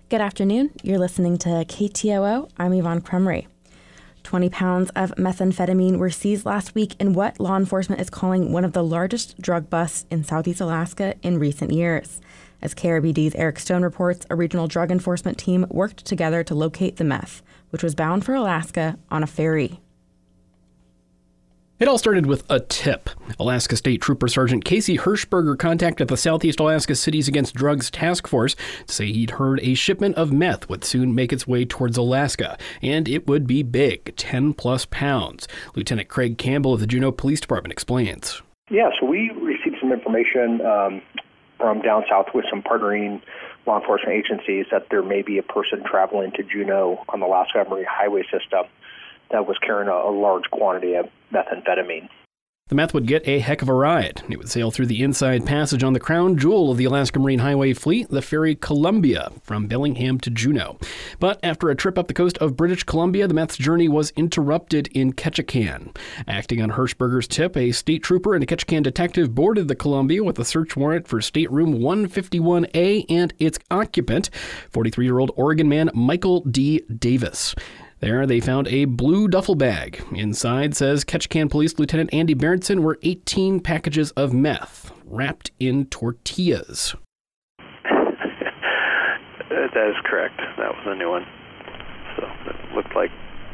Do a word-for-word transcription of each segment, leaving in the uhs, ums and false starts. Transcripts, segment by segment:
Good afternoon. You're listening to K T O O. I'm Yvonne Krumry. twenty pounds of methamphetamine were seized last week in what law enforcement is calling one of the largest drug busts in Southeast Alaska in recent years. As K R B D's Eric Stone reports, a regional drug enforcement team worked together to locate the meth, which was bound for Alaska on a ferry. It all started with a tip. Alaska State Trooper Sergeant Casey Hirschberger contacted the Southeast Alaska Cities Against Drugs Task Force to say he'd heard a shipment of meth would soon make its way towards Alaska, and it would be big, ten plus pounds. Lieutenant Craig Campbell of the Juneau Police Department explains. Yeah, so we received some information um, from down south with some partnering law enforcement agencies that there may be a person traveling to Juneau on the Alaska Marine Highway system that was carrying a, a large quantity of methamphetamine. The meth would get a heck of a ride. It would sail through the inside passage on the crown jewel of the Alaska Marine Highway fleet, the ferry Columbia, from Bellingham to Juneau. But after a trip up the coast of British Columbia, the meth's journey was interrupted in Ketchikan. Acting on Hirschberger's tip, a state trooper and a Ketchikan detective boarded the Columbia with a search warrant for stateroom one fifty-one A and its occupant, forty-three-year-old Oregon man Michael D. Davis. There, they found a blue duffel bag. Inside, says Ketchikan Police Lieutenant Andy Berntsen, were eighteen packages of meth wrapped in tortillas. That is correct. That was a new one. So it looked like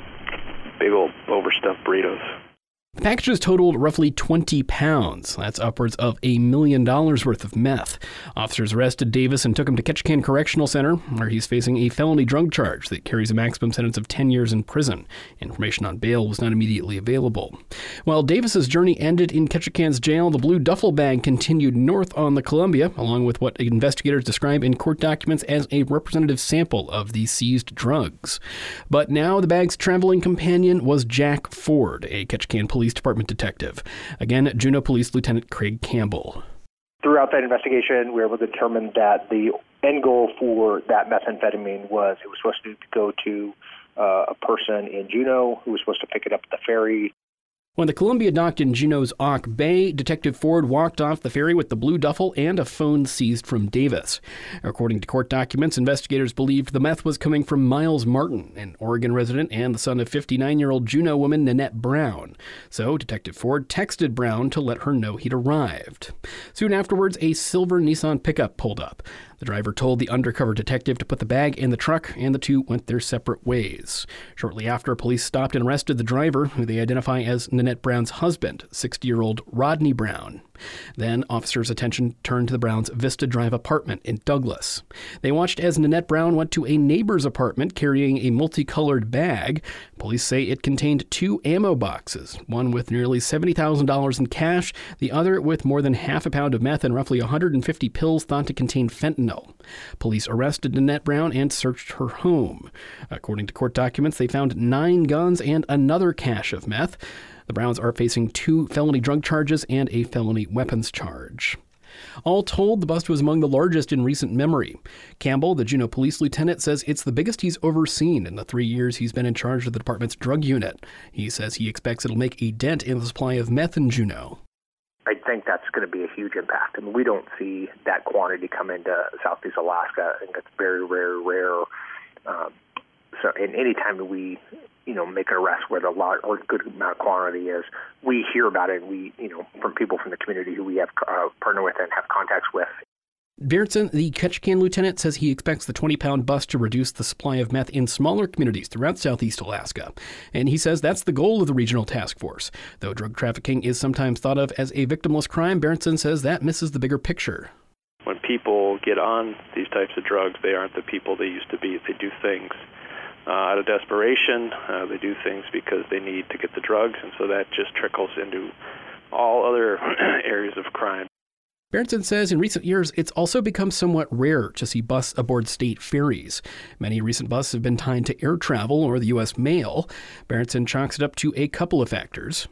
big old overstuffed burritos. The packages totaled roughly twenty pounds. That's upwards of a million dollars worth of meth. Officers arrested Davis and took him to Ketchikan Correctional Center, where he's facing a felony drug charge that carries a maximum sentence of ten years in prison. Information on bail was not immediately available. While Davis's journey ended in Ketchikan's jail, the blue duffel bag continued north on the Columbia, along with what investigators describe in court documents as a representative sample of the seized drugs. But now the bag's traveling companion was Jack Ford, a Ketchikan Police Department detective. Again, Juneau Police Lieutenant Craig Campbell. Throughout that investigation, we were able to determine that the end goal for that methamphetamine was it was supposed to go to uh, a person in Juneau who was supposed to pick it up at the ferry. When the Columbia docked in Juneau's Auk Bay, Detective Ford walked off the ferry with the blue duffel and a phone seized from Davis. According to court documents, investigators believed the meth was coming from Miles Martin, an Oregon resident and the son of fifty-nine-year-old Juneau woman Nanette Brown. So Detective Ford texted Brown to let her know he'd arrived. Soon afterwards, a silver Nissan pickup pulled up. The driver told the undercover detective to put the bag in the truck, and the two went their separate ways. Shortly after, police stopped and arrested the driver, who they identify as Nanette Brown's husband, sixty-year-old Rodney Brown. Then officers' attention turned to the Browns' Vista Drive apartment in Douglas. They watched as Nanette Brown went to a neighbor's apartment carrying a multicolored bag. Police say it contained two ammo boxes, one with nearly seventy thousand dollars in cash, the other with more than half a pound of meth and roughly one hundred fifty pills thought to contain fentanyl. Police arrested Nanette Brown and searched her home. According to court documents, they found nine guns and another cache of meth. The Browns are facing two felony drug charges and a felony weapons charge. All told, the bust was among the largest in recent memory. Campbell, the Juneau police lieutenant, says it's the biggest he's overseen in the three years he's been in charge of the department's drug unit. He says he expects it'll make a dent in the supply of meth in Juneau. I think that's going to be a huge impact. I mean, we don't see that quantity come into Southeast Alaska. I think it's very, very rare. Um, so, and any time we, you know, make an arrest where the lot or good amount of quantity is, we hear about it. And we, you know, from people from the community who we have uh, partnered with and have contacts with. Berntsen, the Ketchikan lieutenant, says he expects the twenty-pound bust to reduce the supply of meth in smaller communities throughout Southeast Alaska. And he says that's the goal of the regional task force. Though drug trafficking is sometimes thought of as a victimless crime, Berntsen says that misses the bigger picture. When people get on these types of drugs, they aren't the people they used to be. They do things uh, out of desperation. Uh, they do things because they need to get the drugs, and so that just trickles into all other areas of crime. Berntsen says in recent years, it's also become somewhat rare to see busts aboard state ferries. Many recent busts have been tied to air travel or the U S mail. Berntsen chalks it up to a couple of factors.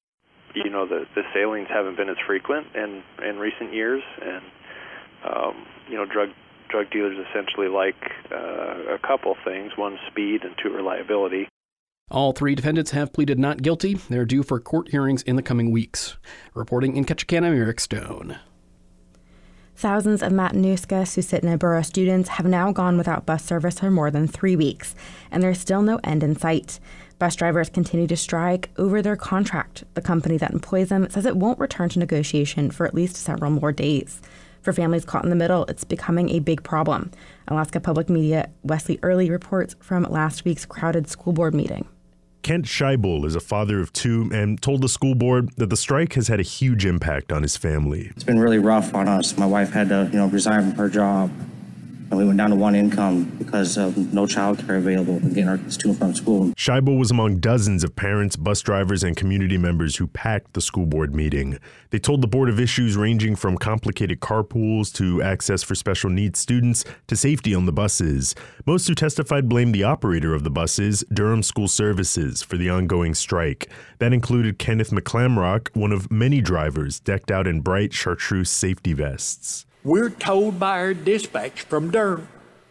You know, the, the sailings haven't been as frequent in, in recent years, and, um, you know, drug drug dealers essentially like uh, a couple things. One, speed, and two, reliability. All three defendants have pleaded not guilty. They're due for court hearings in the coming weeks. Reporting in Ketchikan, I'm Eric Stone. Thousands of Matanuska-Susitna Borough students have now gone without bus service for more than three weeks, and there's still no end in sight. Bus drivers continue to strike over their contract. The company that employs them says it won't return to negotiation for at least several more days. For families caught in the middle, it's becoming a big problem. Alaska Public Media Wesley Early reports from last week's crowded school board meeting. Kent Scheibel is a father of two and told the school board that the strike has had a huge impact on his family. It's been really rough on us. My wife had to, you know, resign from her job, and we went down to one income because of no child care available and getting our kids to and from school. Scheibel was among dozens of parents, bus drivers, and community members who packed the school board meeting. They told the board of issues ranging from complicated carpools to access for special needs students to safety on the buses. Most who testified blamed the operator of the buses, Durham School Services, for the ongoing strike. That included Kenneth McClamrock, one of many drivers decked out in bright chartreuse safety vests. We're told by our dispatch from Durham,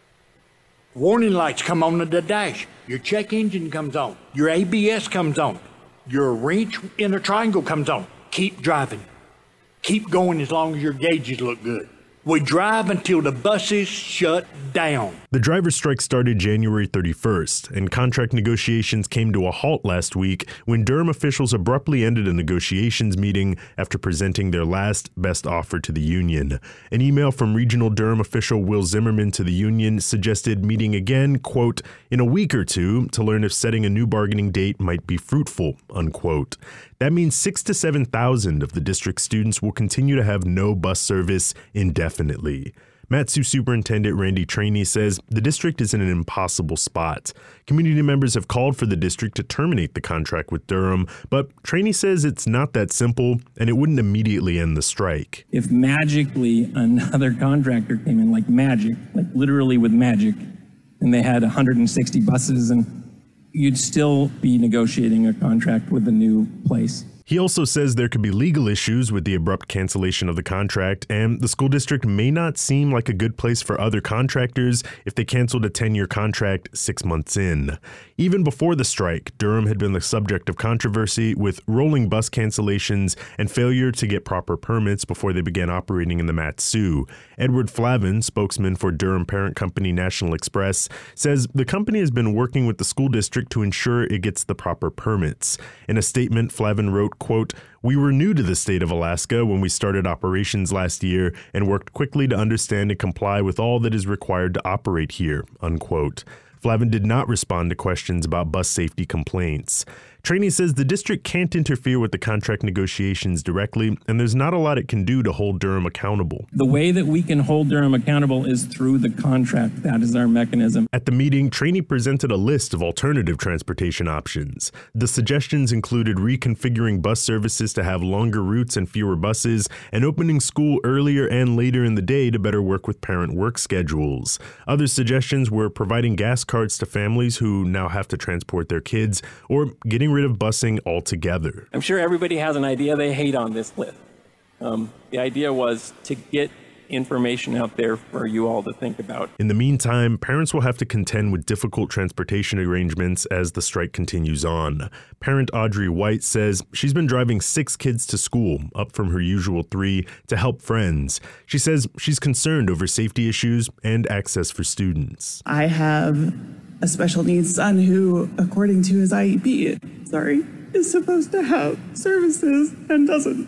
warning lights come on at the dash, your check engine comes on, your A B S comes on, your wrench in a triangle comes on. Keep driving. Keep going as long as your gauges look good. We drive until the buses shut down. The driver's strike started January thirty-first, and contract negotiations came to a halt last week when Durham officials abruptly ended a negotiations meeting after presenting their last best offer to the union. An email from regional Durham official Will Zimmerman to the union suggested meeting again, quote, in a week or two to learn if setting a new bargaining date might be fruitful, unquote. That means six to seven thousand of the district students will continue to have no bus service indefinitely. Mat-Su Superintendent Randy Trainey says the district is in an impossible spot. Community members have called for the district to terminate the contract with Durham, but Trainey says it's not that simple and it wouldn't immediately end the strike. If magically another contractor came in like magic, like literally with magic, and they had one hundred sixty buses, and you'd still be negotiating a contract with the new place. He also says there could be legal issues with the abrupt cancellation of the contract, and the school district may not seem like a good place for other contractors if they canceled a ten-year contract six months in. Even before the strike, Durham had been the subject of controversy with rolling bus cancellations and failure to get proper permits before they began operating in the Mat-Su. Edward Flavin, spokesman for Durham parent company National Express, says the company has been working with the school district to ensure it gets the proper permits. In a statement, Flavin wrote, quote, we were new to the state of Alaska when we started operations last year and worked quickly to understand and comply with all that is required to operate here, unquote. Flavin did not respond to questions about bus safety complaints. Trainey says the district can't interfere with the contract negotiations directly, and there's not a lot it can do to hold Durham accountable. The way that we can hold Durham accountable is through the contract. That is our mechanism. At the meeting, Trainey presented a list of alternative transportation options. The suggestions included reconfiguring bus services to have longer routes and fewer buses, and opening school earlier and later in the day to better work with parent work schedules. Other suggestions were providing gas cards to families who now have to transport their kids, or getting rid of busing altogether. I'm sure everybody has an idea they hate on this list. Um, the idea was to get information out there for you all to think about. In the meantime, parents will have to contend with difficult transportation arrangements as the strike continues on. Parent Audrey White says she's been driving six kids to school, up from her usual three, to help friends. She says she's concerned over safety issues and access for students. I have a special needs son who, according to his I E P, sorry, is supposed to have services and doesn't.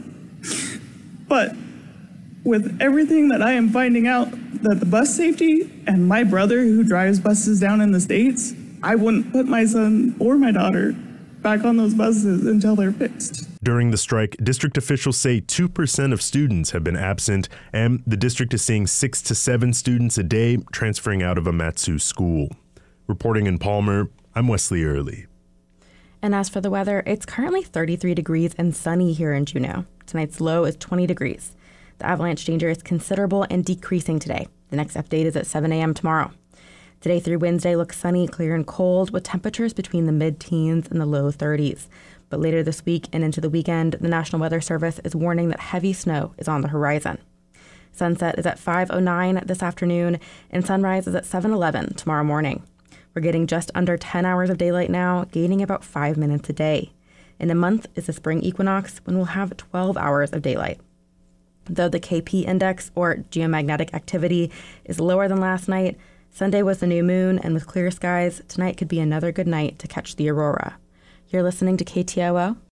But with everything that I am finding out, that the bus safety and my brother who drives buses down in the States, I wouldn't put my son or my daughter back on those buses until they're fixed. During the strike, district officials say two percent of students have been absent, and the district is seeing six to seven students a day transferring out of a Mat-Su school. Reporting in Palmer, I'm Wesley Early. And as for the weather, it's currently thirty-three degrees and sunny here in Juneau. Tonight's low is twenty degrees. The avalanche danger is considerable and decreasing today. The next update is at seven a.m. tomorrow. Today through Wednesday looks sunny, clear, and cold with temperatures between the mid-teens and the low thirties. But later this week and into the weekend, the National Weather Service is warning that heavy snow is on the horizon. Sunset is at five oh nine this afternoon, and sunrise is at seven eleven tomorrow morning. We're getting just under ten hours of daylight now, gaining about five minutes a day. In a month is the spring equinox, when we'll have twelve hours of daylight. Though the K P index, or geomagnetic activity, is lower than last night, Sunday was the new moon, and with clear skies, tonight could be another good night to catch the aurora. You're listening to K T O O.